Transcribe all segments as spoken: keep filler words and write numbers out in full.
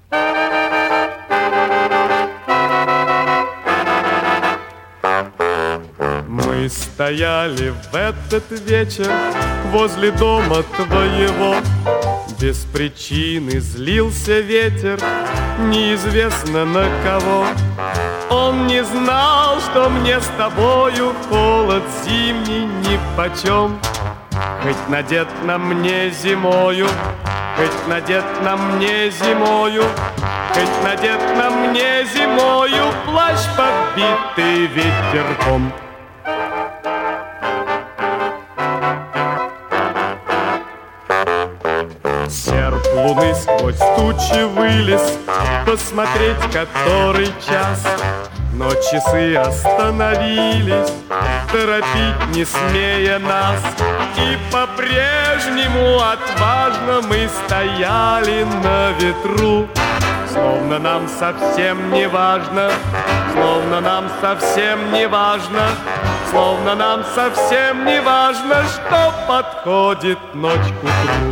Мы стояли в этот вечер возле дома твоего. Без причины злился ветер, неизвестно на кого. Он не знал, что мне с тобою холод зимний нипочем. Хоть надет на мне зимою, хоть надет на мне зимою, хоть надет на мне зимою плащ, подбитый ветерком. Серп луны сквозь тучи вылез, посмотреть, который час. Но часы остановились, торопить не смея нас. И по-прежнему отважно мы стояли на ветру. Словно нам совсем не важно, словно нам совсем не важно, словно нам совсем не важно, что подходит ночь к утру.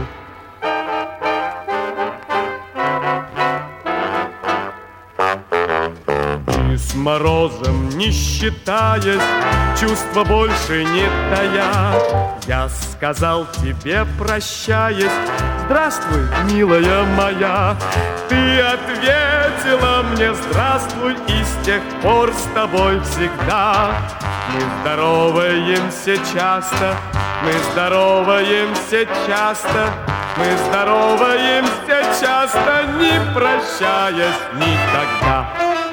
С морозом не считаясь, чувства больше не тая, я сказал тебе, прощаясь: здравствуй, милая моя. Ты ответила мне: здравствуй, и с тех пор с тобой всегда. Мы здороваемся часто, мы здороваемся часто, мы здороваемся часто, не прощаясь никогда.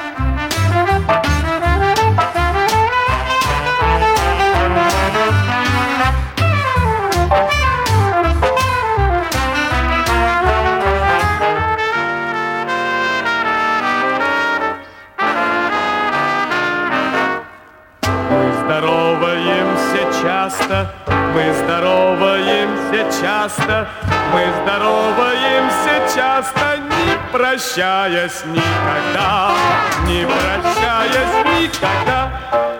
Здороваемся часто, мы здороваемся часто, мы здороваемся часто, не прощаясь никогда, не прощаясь никогда.